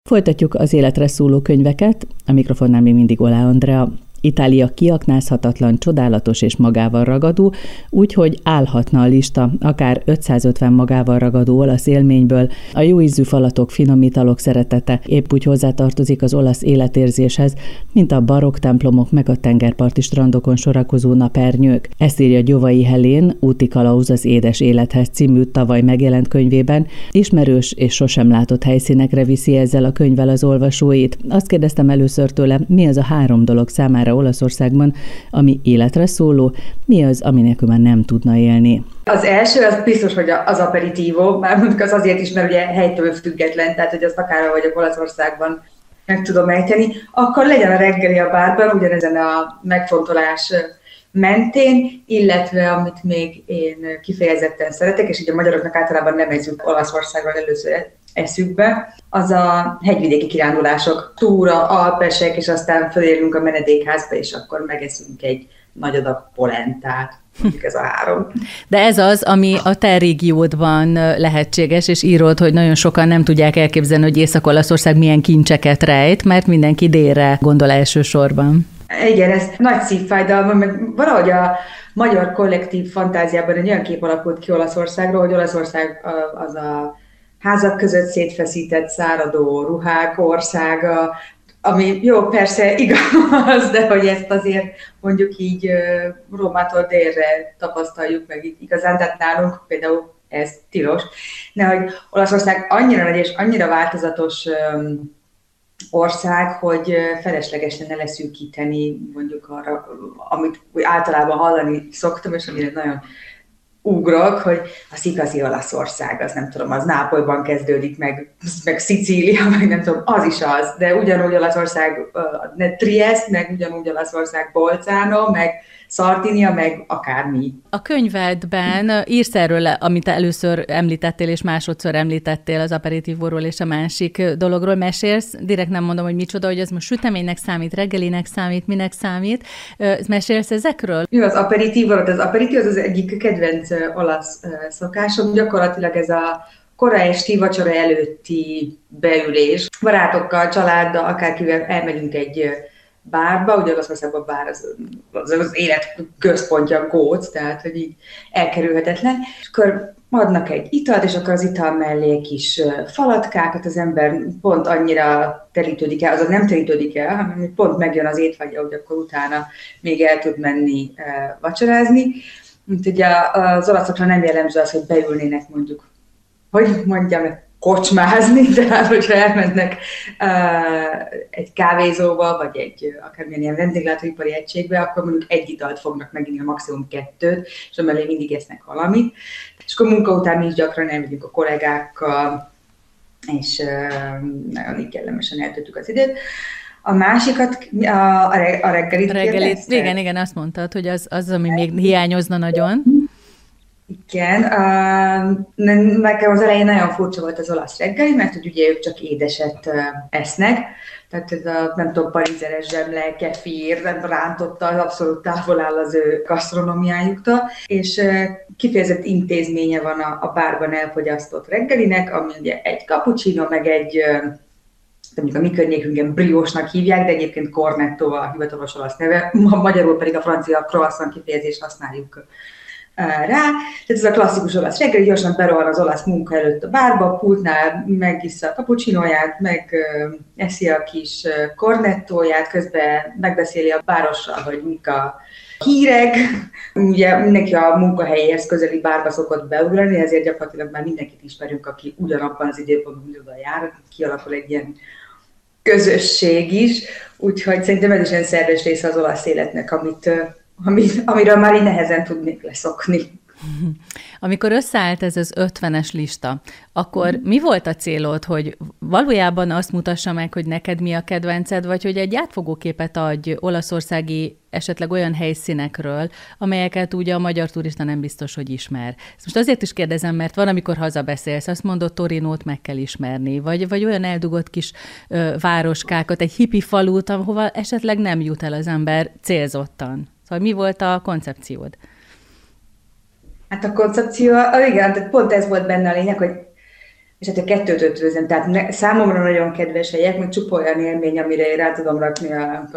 Folytatjuk az életre szóló könyveket, a mikrofonnál még mindig Oláh Andrea. Itália kiaknázhatatlan, csodálatos és magával ragadó, úgyhogy állhatna a lista akár 550 magával ragadó olasz élményből. A jó ízű falatok, finom italok szeretete épp úgy hozzátartozik az olasz életérzéshez, mint a barokk templomok meg a tengerparti strandokon sorakozó napernyők. Ezt írja Gyovai Helén, Úti kalauz az édes élethez című tavaly megjelent könyvében. Ismerős és sosem látott helyszínekre viszi ezzel a könyvvel az olvasóit. Azt kérdeztem először tőle, mi az a 3 dolog számára Olaszországban, ami életre szóló, mi az, ami nélkül már nem tudna élni? Az első, az biztos, hogy az aperitivo, már mondjuk az azért is, mert ugye helytől független, tehát hogy azt akárhol vagyok Olaszországban meg tudom ejteni, akkor legyen a reggeli a bárban, ugyanezen a megfontolás mentén, illetve amit még én kifejezetten szeretek, és így a magyaroknak általában nem jut Olaszországról először eszükbe, az a hegyvidéki kirándulások, túra, alpesek, és aztán fölérünk a menedékházba, és akkor megeszünk egy nagy adag polentát. Ez a 3. De ez az, ami a te régiódban lehetséges, és írod, hogy nagyon sokan nem tudják elképzelni, hogy Észak-Olaszország milyen kincseket rejt, mert mindenki délre gondol elsősorban. Igen, ez nagy szívfájdalma, mert valahogy a magyar kollektív fantáziában egy olyan kép alakult ki Olaszországról, hogy Olaszország az a házak között szétfeszített száradó ruhák országa, ami jó, persze igaz, de hogy ezt azért mondjuk így Rómától délre tapasztaljuk meg igazán, tehát nálunk például ez tilos. De hogy Olaszország annyira nagy és annyira változatos ország, hogy feleslegesen ne leszűkíteni mondjuk arra, amit általában hallani szoktam, és amire nagyon ugrok, hogy az igazi Olaszország, az nem tudom, az Nápolyban kezdődik, meg Szicília, meg nem tudom, az is az, de ugyanúgy Olaszország Trieste, meg ugyanúgy Olaszország Bolzano, meg Szardinia, meg akármi. A könyvedben írsz erről, amit először említettél, és másodszor említettél az aperitívóról és a másik dologról mesélsz. Direkt nem mondom, hogy micsoda, hogy ez most süteménynek számít, reggelinek számít, minek számít. Mesélsz ezekről? Jó, az aperitívról, az aperitív az egyik kedvenc olasz szokásom. Gyakorlatilag ez a kora esti vacsora előtti beülés. Barátokkal, családdal, akárkivel elmegyünk egy bárba, ugye Olaszországban bár az élet központja Góc, tehát hogy így elkerülhetetlen, és akkor adnak egy italt, és akkor az ital mellé kis falatkákat, az ember pont annyira terítődik el, azaz nem terítődik el, hanem pont megjön az étvágya, hogy akkor utána még el tud menni vacsorázni. Mint ugye az olaszokra nem jellemző az, hogy beülnének mondjuk, hogy mondjam, kocsmázni, tehát hogyha elmennek egy kávézóba, vagy egy akármilyen ilyen vendéglátóipari egységbe, akkor mondjuk egy italt fognak meginni, a maximum 2, és amellé mindig esznek valamit. És akkor munka után mi is gyakran elmegyünk a kollégákkal, és nagyon így kellemesen eltöltjük az időt. A másikat, a reggelit. Igen, azt mondtad, hogy az, ami még hiányozna nagyon. Igen, nekem az elején nagyon furcsa volt az olasz reggeli, mert hogy ugye ők csak édeset esznek, tehát ez a, nem tudom, parizeres zsemle, kefír, rántotta, abszolút távol áll az ő gasztronómiájuktól, és kifejezett intézménye van a bárban elfogyasztott reggelinek, ami ugye egy cappuccino, meg egy, mondjuk a mi környékünkön briósnak hívják, de egyébként cornetto a hivatalos olasz neve, magyarul pedig a francia croissant kifejezést használjuk rá. Tehát ez a klasszikus olasz reggeli, gyorsan berohan az olasz munka előtt a bárba, a pultnál megissza a cappuccinóját, meg eszi a kis cornettóját, közben megbeszéli a bárossal, hogy mik a hírek. Ugye mindenki a munkahelyéhez közeli bárba szokott beugrani, ezért gyakorlatilag már mindenkit ismerünk, aki ugyanabban az időpontban oda jár, kialakul egy ilyen közösség is, úgyhogy szerintem ez is egy szerves része az olasz életnek, amiről már így nehezen tudnék leszokni. Amikor összeállt ez az 50-es lista, akkor mi volt a célod, hogy valójában azt mutassa meg, hogy neked mi a kedvenced, vagy hogy egy átfogó képet adj olaszországi esetleg olyan helyszínekről, amelyeket ugye a magyar turista nem biztos, hogy ismer. Ezt most azért is kérdezem, mert van, amikor hazabeszélsz, azt mondod, Torinót meg kell ismerni, vagy olyan eldugott kis városkákat, egy hippi falut, ahova esetleg nem jut el az ember célzottan. Szóval mi volt a koncepciód? Hát a koncepció, igen, tehát pont ez volt benne a lényeg, hogy és hát a kettőt ötvözöm, tehát számomra nagyon kedves helyek, meg csupa olyan élmény, amire én rá tudom rakni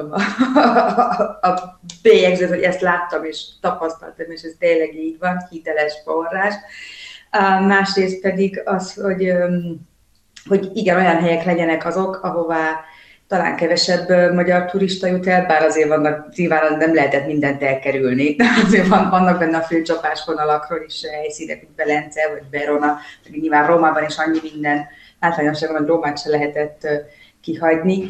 a bélyegzőt, hogy ezt láttam és tapasztaltam, és ez tényleg így van, hiteles forrás. Másrészt pedig az, hogy igen, olyan helyek legyenek azok, ahová talán kevesebb magyar turista jut el, bár azért vannak, nyilván nem lehetett mindent elkerülni. Azért vannak benne a főcsapás vonalakról is helyszínek, mint Velence vagy Verona, nyilván Rómában is annyi minden látványosság, hogy Rómát se lehetett kihagyni.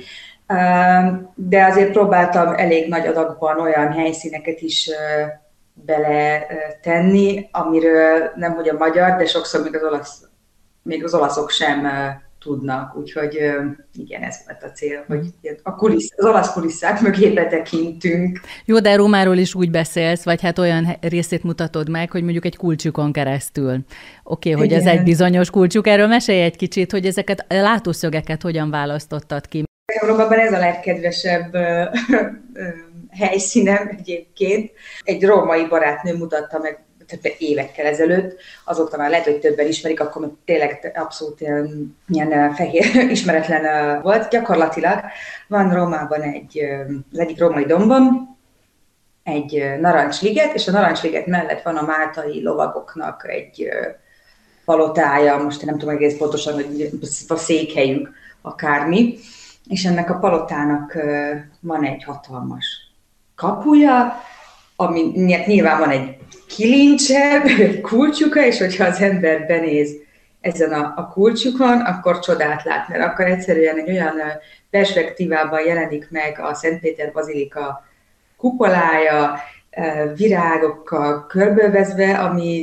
De azért próbáltam elég nagy adagban olyan helyszíneket is beletenni, amiről nemhogy a magyar, de sokszor még az olaszok sem tudnak, úgyhogy igen, ez volt a cél, hogy az olasz kulisszák mögé betekintünk. Jó, de Rómáról is úgy beszélsz, vagy hát olyan részét mutatod meg, hogy mondjuk egy kulcsukon keresztül. Oké, hogy ez egy bizonyos kulcsuk. Erről mesélj egy kicsit, hogy ezeket a látószögeket hogyan választottad ki. Európában ez a legkedvesebb helyszínem egyébként. Egy római barátnő mutatta meg évekkel ezelőtt, azóta már lehet, hogy többen ismerik, akkor még tényleg abszolút ilyen fehér ismeretlen volt. Gyakorlatilag van Rómában az egyik római dombon egy narancsliget, és a narancsliget mellett van a máltai lovagoknak egy palotája, most én nem tudom egész pontosan, hogy a székhelyük akármi, és ennek a palotának van egy hatalmas kapuja, ami nyilván van egy kilincse, egy kulcsuka, és hogyha az ember benéz ezen a kulcsukon, akkor csodát lát, mert akkor egyszerűen egy olyan perspektívában jelenik meg a Szentpéter Bazilika kupolája, virágokkal körbevezve,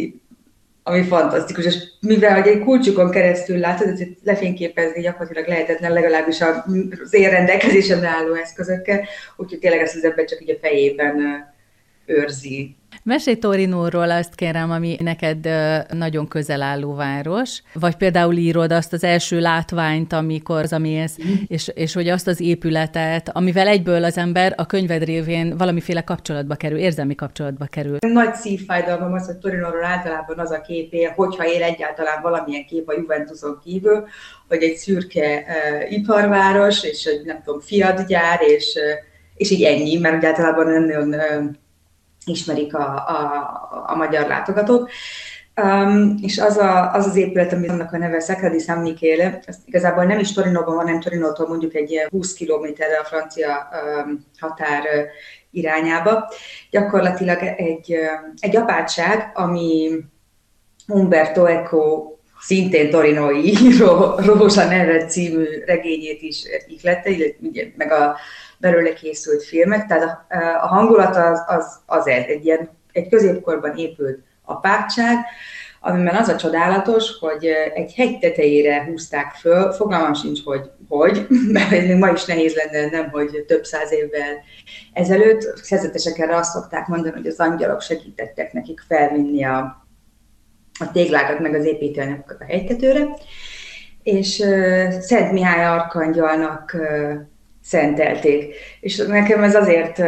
ami fantasztikus, és mivel hogy egy kulcsukon keresztül látod, hogy lefényképezni gyakorlatilag lehetetlen, legalábbis az én rendelkezésemre álló eszközökkel, úgyhogy tényleg ezt az ember csak így a fejében őrzi. Mesélj Torinóról, azt kérem, ami neked nagyon közel álló város, vagy például írod azt az első látványt, amikor mész, és hogy azt az épületet, amivel egyből az ember a könyved révén valamiféle kapcsolatba kerül, érzelmi kapcsolatba kerül. Nagy szívfájdalmam az, hogy Torinóról általában az a képé, hogyha él egyáltalán valamilyen kép a Juventuson kívül, hogy egy szürke iparváros, és egy nem tudom, Fiat gyár, és így ennyi, mert általában nem nagyon ismerik a magyar látogatók. És az épület, ami annak a neve Sacra di San Michele, az igazából nem is Torinóban van, hanem Torinótól mondjuk egy 20 kilométerre a francia határ irányába. Gyakorlatilag egy apátság, ami Umberto Eco szintén torinói író Rózsa neve című regényét is ihlette, meg a belőle készült filmek, tehát a hangulat az egy középkorban épült apátság, amiben az a csodálatos, hogy egy hegy tetejére húzták föl, fogalmam sincs, hogy mert még ma is nehéz lenne, nem, hogy több száz évvel ezelőtt. Szerzetesek erre azt szokták mondani, hogy az angyalok segítettek nekik felvinni a téglákat, meg az építőanyagokat a hegytetőre, és Szent Mihály arkangyalnak szentelték. És nekem ez azért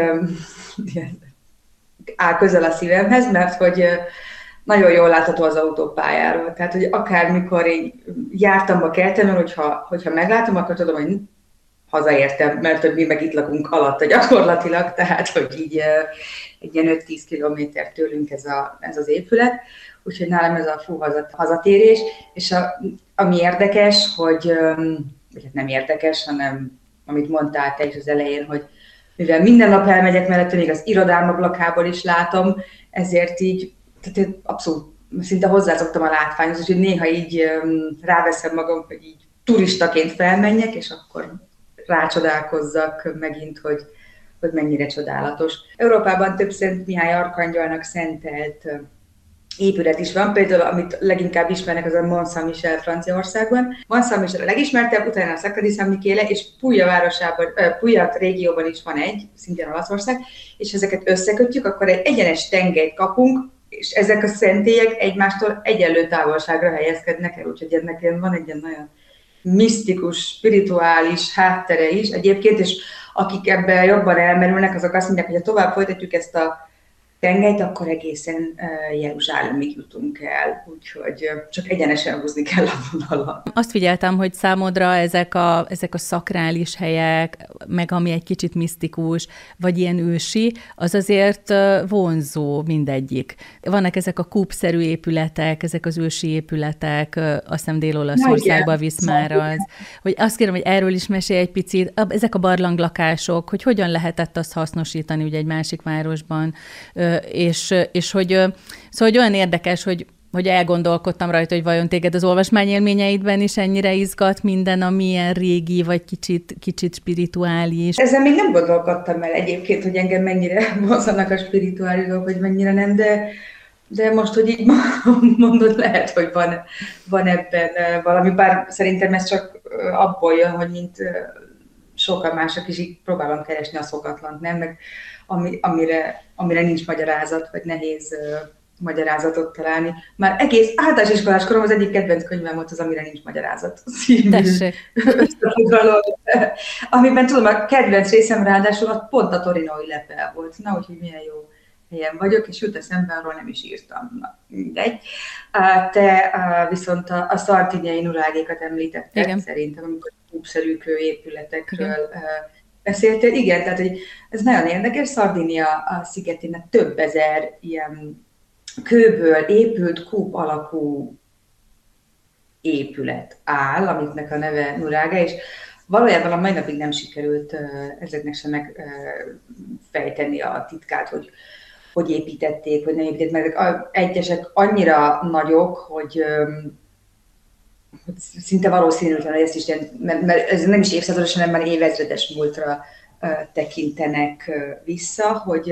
áll közel a szívemhez, mert hogy nagyon jól látható az autópályáról. Tehát, hogy akármikor én jártam a kertemben, hogyha meglátom, akkor tudom, hogy hazaértem, mert hogy mi meg itt lakunk alatta gyakorlatilag, tehát, hogy így egy ilyen 5-10 kilométer tőlünk ez az épület. Úgyhogy nálam ez a hazatérés. És ami érdekes, vagy hát nem érdekes, hanem amit mondtál te is az elején, hogy mivel minden nap elmegyek mellette, még az irodám ablakából is látom, ezért így tehát abszolút szinte hozzászoktam a látványhoz, úgyhogy néha így ráveszem magam, hogy így turistaként felmenjek, és akkor rácsodálkozzak megint, hogy mennyire csodálatos. Európában több Szent Mihály arkangyalnak szentelt épület is van, például amit leginkább ismernek, az a Mont Saint-Michel Franciaországban. Mont Saint-Michel a legismertebb, utána a Sacra di San Michele, és Puglia régióban is van egy, szintén Olaszország, és ezeket összekötjük, akkor egy egyenes tengelyt kapunk, és ezek a szentélyek egymástól egyenlő távolságra helyezkednek el, úgyhogy ennek van egy ilyen nagyon misztikus, spirituális háttere is egyébként, és akik ebben jobban elmerülnek, azok azt mondják, hogy ha tovább folytatjuk ezt a tengelyt, akkor egészen Jeruzsálemig jutunk el, úgyhogy csak egyenesen húzni kell a vonalat. Azt figyeltem, hogy számodra ezek a szakrális helyek, meg ami egy kicsit misztikus, vagy ilyen ősi, az azért vonzó mindegyik. Vannak ezek a kúpszerű épületek, ezek az ősi épületek, azt hiszem Dél-Olaszországba visz már az. Hogy azt kérem, hogy erről is mesélj egy picit, ezek a barlanglakások, hogy hogyan lehetett azt hasznosítani ugye egy másik városban, és hogy, szóval, hogy olyan érdekes, hogy elgondolkodtam rajta, hogy vajon téged az olvasmányélményeidben is ennyire izgat minden, ami ilyen régi, vagy kicsit spirituális. Ezzel még nem gondolkodtam el egyébként, hogy engem mennyire vonzanak a spirituális dolgok, vagy mennyire nem, de most, hogy így mondod, lehet, hogy van ebben valami, bár szerintem ez csak abból jön, hogy mint sokan mások is így próbálom keresni a szokatlant, nem? Meg amire nincs magyarázat, vagy nehéz magyarázatot találni. Már egész általános iskolás korom az egyik kedvenc könyvem volt az, amire nincs magyarázat. Tessék. Amiben tudom, a kedvenc részem ráadásul pont a torinói lepel volt. Na, úgyhogy milyen jó helyen vagyok, és jut eszembe, arról nem is írtam. Na, mindegy. Te viszont a szardiniai nurágékat említetted, igen, szerintem, amikor kúpszerű kőépületekről beszéltél. Igen, tehát hogy ez nagyon érdekes. Szardinia a szigetén több ezer ilyen kőből épült kúp alakú épület áll, amiknek a neve Nurága, és valójában a mai napig nem sikerült ezeknek sem megfejteni a titkát, hogy építették, vagy nem építették, mert egyesek annyira nagyok, hogy szinte valószínűtlen, hogy ezt is, mert ez nem is évszázados, hanem már évezredes múltra tekintenek vissza,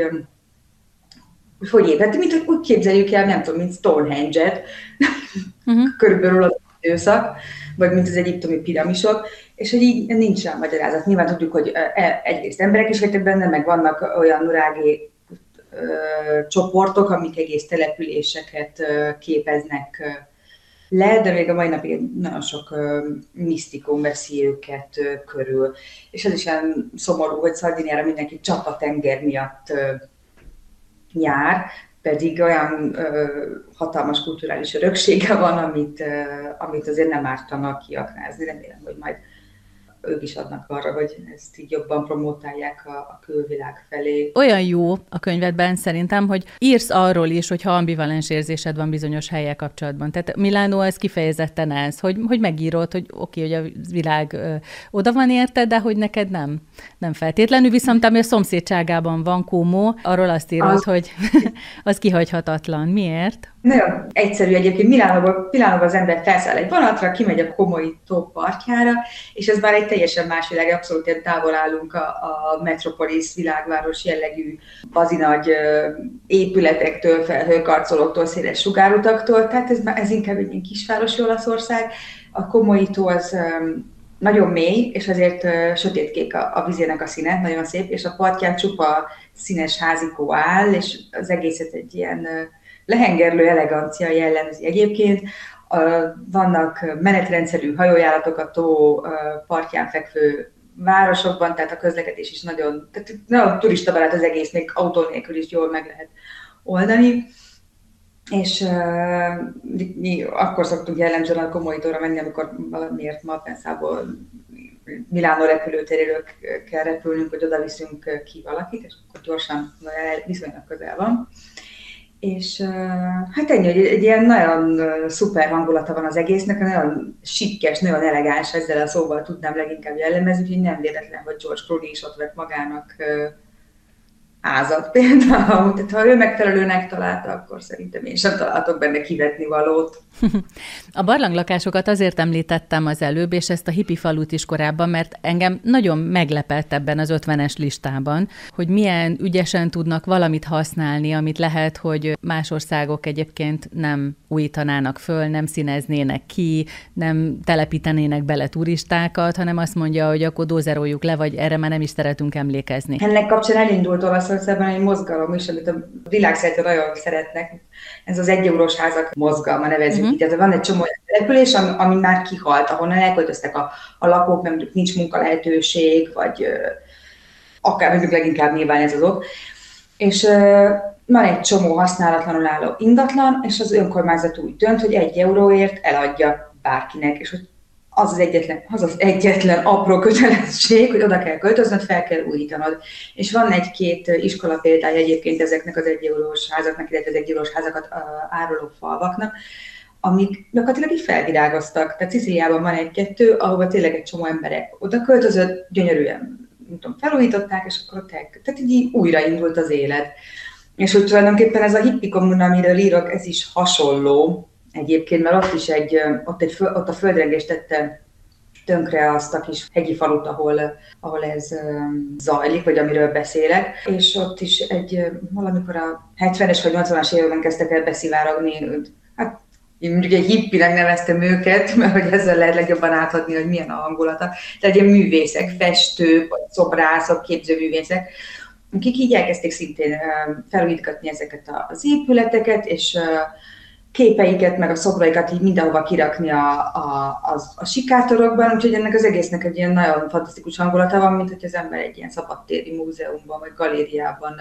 hogy építették, mint hogy úgy képzeljük el, nem tudom, mint Stonehenge-et, körülbelül az időszak, vagy mint az egyiptomi piramisok, és hogy így nincs rá magyarázat. Nyilván tudjuk, hogy egyrészt emberek is vettek benne, meg vannak olyan nurági csoportok, amik egész településeket képeznek le, de még a mai napig nagyon sok misztikum veszi őket körül. És ez is olyan szomorú, hogy Szardiniára mindenki csapatenger miatt jár, pedig olyan hatalmas kulturális öröksége van, amit azért nem ártana kiaknázni. Remélem, hogy majd ők is adnak arra, hogy ezt így jobban promotálják a külvilág felé. Olyan jó a könyvedben szerintem, hogy írsz arról is, hogyha ambivalens érzésed van bizonyos hellyel kapcsolatban. Tehát Milánó ez kifejezetten ez, hogy megírod, hogy oké, hogy a világ oda van érted, de hogy neked nem feltétlenül. Viszont ami a szomszédságában van, Como, arról azt írod, hogy az kihagyhatatlan. Miért? Nagyon egyszerű egyébként. Milánóban az ember felszáll egy vonatra, kimegy a Comoi tó partjára, és ez már egy teljesen más világ, abszolút ilyen távol állunk a metropolis világváros jellegű bazinagy épületektől, felhőkarcolóktól, széles sugárutaktól, tehát ez inkább egy ilyen kisvárosi Olaszország. A Comoi tó az nagyon mély, és azért sötétkék a vizének a színe, nagyon szép, és a partján csupa színes házikó áll, és az egészet egy ilyen lehengerlő elegancia jellemzi egyébként. Vannak menetrendszerű hajójáratok a tó partján fekvő városokban, tehát a közlekedés is nagyon turistabarát az egész, még autó nélkül is jól meg lehet oldani. És mi akkor szoktunk jellemzően a Comoi tóra menni, amikor valamiért Malpensából Milánó repülőteréről kell repülnünk, hogy oda viszünk ki valakit, és akkor gyorsan viszonylag közel van. És hát ennyi, hogy egy ilyen nagyon szuper hangulata van az egésznek, nagyon sikkes, nagyon elegáns, ezzel a szóval tudnám leginkább jellemezni, úgyhogy nem véletlen, hogy George Clooney is ott vett magának házat például. Tehát ha ő megfelelőnek találta, akkor szerintem én sem találtok benne kivetni valót. A barlanglakásokat azért említettem az előbb, és ezt a hippi falut is korábban, mert engem nagyon meglepett ebben az 50-es listában, hogy milyen ügyesen tudnak valamit használni, amit lehet, hogy más országok egyébként nem újítanának föl, nem színeznének ki, nem telepítenének bele turistákat, hanem azt mondja, hogy akkor dózeroljuk le, vagy erre már nem is szeretünk emlékezni. Ennek kapcsán elindult Olaszországban egy mozgalom is, amit a világszerte nagyon szeretnek. Ez az 1 eurós házak mozgalma, nevezzük így. Tehát van egy csomó település, ami már kihalt, ahonnan elköltöztek a lakók, mert nincs munkalehetőség, vagy akár mondjuk leginkább nyilván ez az ok. És van egy csomó használatlanul álló ingatlan, és az önkormányzat úgy dönt, hogy 1 euróért eladja bárkinek, és hogy az az egyetlen apró kötelesség, hogy oda kell költöznöd, fel kell újítanod. És van 1-2 iskola példája egyébként ezeknek az 1 eurós házaknak, illetve az 1 eurós házakat áruló falvaknak, amik gyakorlatilag így felvirágoztak. Tehát Szicíliában van 1-2, ahova tényleg egy csomó emberek oda költözött, gyönyörűen, nem tudom, felújították, és akkor ott tehát így újraindult az élet. És hogy tulajdonképpen ez a hippi kommuna, amiről írok, ez is hasonló egyébként, mert ott is ott a földrengés tette tönkre azt a kis hegyi falut, ahol ez zajlik, vagy amiről beszélek, és ott is valamikor a 70-es vagy 80-as években kezdtek el beszivárogni, hát én mondjuk egy hippinek neveztem őket, mert hogy ezzel lehet legjobban átadni, hogy milyen a hangulata. Tehát ilyen művészek, festők, vagy szobrászok, képzőművészek, akik így elkezdték szintén felújítgatni ezeket az épületeket, és képeiket, meg a szobraikat így mindenhova kirakni a sikátorokban, úgyhogy ennek az egésznek egy ilyen nagyon fantasztikus hangulata van, mint hogy az ember egy ilyen szabadtéri múzeumban, vagy galériában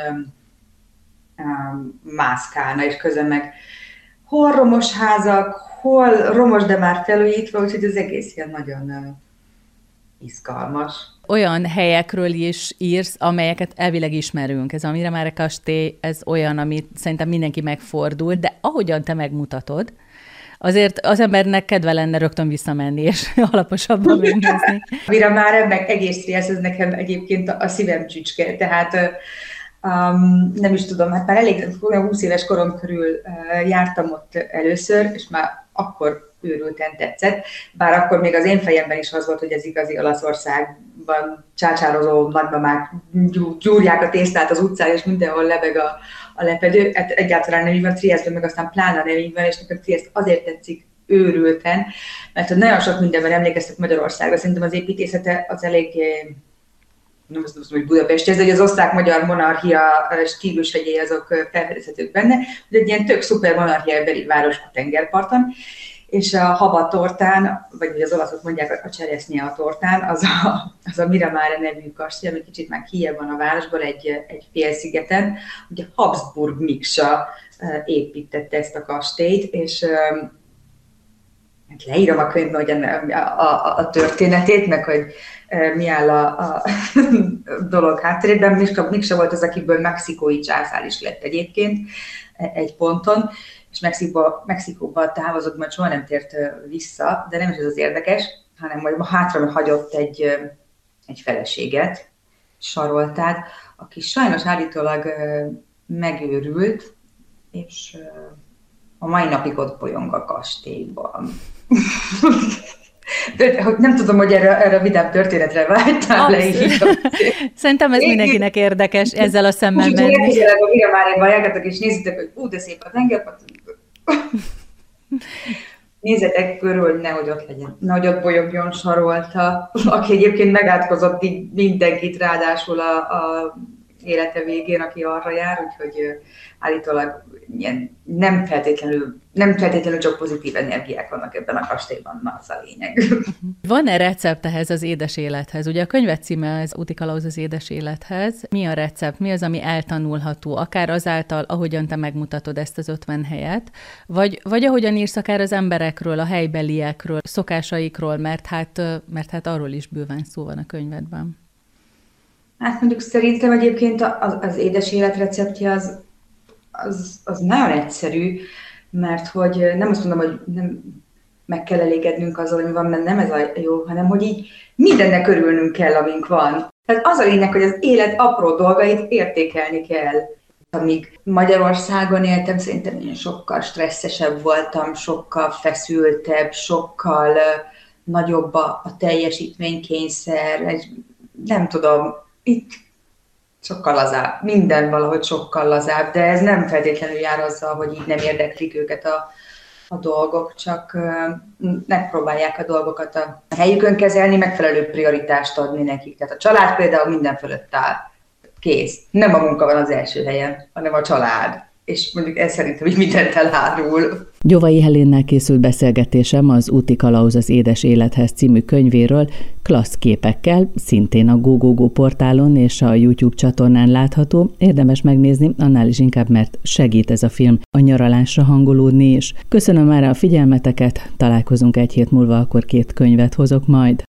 mászkálna, és közben meg hol romos házak, hol romos, de már felújítva, úgyhogy az egész ilyen nagyon izgalmas. Olyan helyekről is írsz, amelyeket elvileg ismerünk. Ez a Miramare kastély, ez olyan, amit szerintem mindenki megfordul, de ahogyan te megmutatod, azért az embernek kedve lenne rögtön visszamenni, és alaposabban megnézni. Miramare, meg egész Triasz, ez nekem egyébként a szívem csücske, tehát nem is tudom, hát már elég 20 éves korom körül jártam ott először, és már akkor őrülten tetszett, bár akkor még az én fejemben is az volt, hogy ez igazi Olaszországban csácsározó nagymamák gyúrják a tésztát az utcán, és mindenhol lebeg a lepedő. Hát egyáltalán nem így van, Triesztben meg aztán pláne nem így van, és nekem Trieszt azért tetszik őrülten, mert nagyon sok mindenben emlékeztet Magyarországra. Szerintem az építészete az eléggé, nem azt mondom, hogy Budapest, ez, hogy az osztrák-magyar monarchia stílusjegyei azok felfedezhetők benne, hogy egy ilyen tök szuper monarchiabeli város a tengerparton, és a habatortán, vagy az olaszok mondják a cseresznye a tortán, az a Miramare nevű kastély, ami kicsit már kijebb van a városból, egy félszigeten. Ugye Habsburg Miksa építette ezt a kastélyt, és leírom a könyvben, hogy a történetét, meg hogy mi áll a dolog hátterében. Miksa volt az, akiből mexikói császár is lett egyébként egy ponton, és Mexikóba távozott, majd soha nem tért vissza, de nem is ez az érdekes, hanem hogy hátra hagyott egy feleséget, Saroltát, aki sajnos állítólag megőrült, és a mai napig ott bolyong a kastélyban. Nem tudom, hogy erre a vidám történetre vágytál le így. Szerintem ez mindenkinek érdekes, ezzel a szemmel menni. Úgyhogy a Miramáréban járgatok, és nézzétek, hogy de szép a tengerpart. Nézzetek körül, hogy nehogy ott legyen. Nehogy ott bolyogjon Sarolta, aki egyébként megátkozott így mindenkit, ráadásul a élete végén, aki arra jár, úgyhogy állítólag ilyen nem feltétlenül csak pozitív energiák vannak ebben a kastélyban, na az a lényeg. Van-e recept ehhez az édes élethez? Ugye a könyved címe az Úti kalauz az édes élethez. Mi a recept? Mi az, ami eltanulható? Akár azáltal, ahogyan te megmutatod ezt az 50 helyet, vagy ahogyan írsz akár az emberekről, a helybeliekről, szokásaikról, mert hát arról is bőven szó van a könyvedben. Hát mondjuk szerintem egyébként az édes élet receptje az nagyon egyszerű, mert hogy nem azt mondom, hogy nem meg kell elégednünk azzal, ami van, mert nem ez a jó, hanem hogy így mindennek örülnünk kell, amink van. Tehát az a lényeg, hogy az élet apró dolgait értékelni kell. Amíg Magyarországon éltem, szerintem én sokkal stresszesebb voltam, sokkal feszültebb, sokkal nagyobb a teljesítménykényszer, nem tudom, itt sokkal lazább, minden valahogy sokkal lazább, de ez nem feltétlenül jár azzal, hogy így nem érdeklik őket a dolgok, csak megpróbálják a dolgokat a helyükön kezelni, megfelelő prioritást adni nekik. Tehát a család például minden fölött áll. Kész. Nem a munka van az első helyen, hanem a család. És mondjuk ez szerintem így mindent elárul. Gyovai Helénnel készült beszélgetésem az Úti kalauz az édes élethez című könyvéről klassz képekkel, szintén a GoGoGo portálon és a YouTube csatornán látható. Érdemes megnézni, annál is inkább, mert segít ez a film a nyaralásra hangolódni is. Köszönöm már a figyelmeteket, találkozunk egy hét múlva, akkor 2 könyvet hozok majd.